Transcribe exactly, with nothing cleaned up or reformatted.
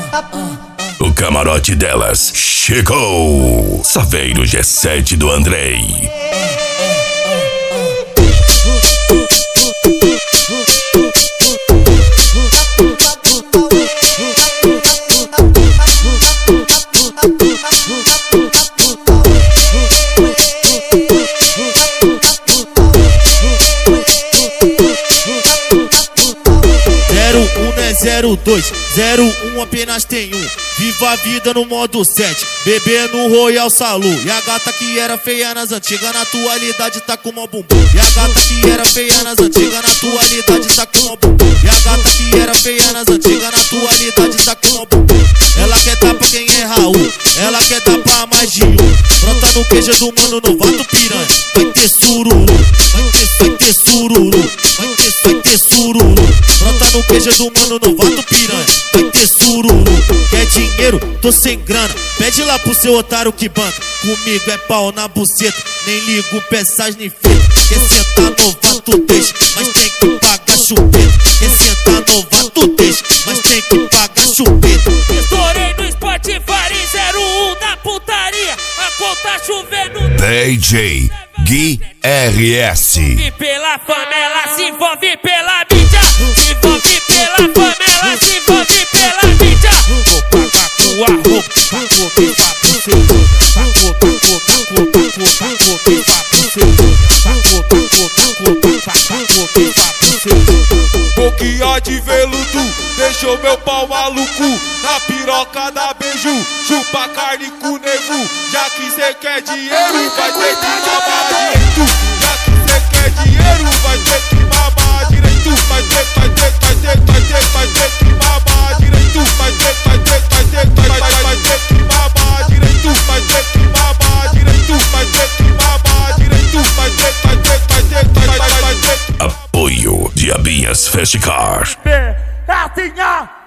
O camarote delas chegou. Saveiro G sete do Andrei. zero dois, zero um apenas tem um. Viva a vida no modo sete, bebê no Royal Salão. E a gata que era feia nas antigas, na atualidade tá com mó bumbum. E a gata que era feia nas antigas, na atualidade tá com mó bumbum. E a gata que era feia nas antigas, na atualidade tá com mó bumbum. Ela quer dar pra quem é Raul, ela quer dar pra mais de um. Brota no queijo do mano novato piranha. Vai ter sururu, vai ter, vai ter sururu, vai ter, vai ter sururu. Brota no queijo do mano novato piranha. Vai ter sururu. Quer dinheiro? Tô sem grana. Pede lá pro seu otário que banca. Comigo é pau na buceta. Nem ligo peças nem fita. Quer sentar novato deixa, mas tem que pagar chupeta. Quer sentar novato deixa, mas tem que pagar chupeta. Estourei no Spotify zero um da putaria. A conta chovendo. D J Gui R S. Se envolve pela famela, se envolve pela mídia. Se envolve pela famela, se envolve pela mídia. Vou pagar com a roupa pra comer papo seu. Pra comer, comer, comer, comer, comer papo seu. Pra comer, comer, comer, pra comer papo seu. Boquinha de veludo, deixou meu pau maluco. Na piroca da beiju, chupa carne com nego. Já que cê quer dinheiro, vai ter que mamar direito. Já que cê quer dinheiro, vai ter que mamar direito. Vai ter, vai ter, vai ter, vai ter, vai ter que mamar direito. Vai ter, vai ter, vai ter, vai, vai, vai ter que mamar direito. Vai ter que mamar direito. Vai ter que mamar direito. Vai ter, vai ter, vai ter, vai, vai, vai ter. Apoio Diabinhas Fast Car. É assim, ó.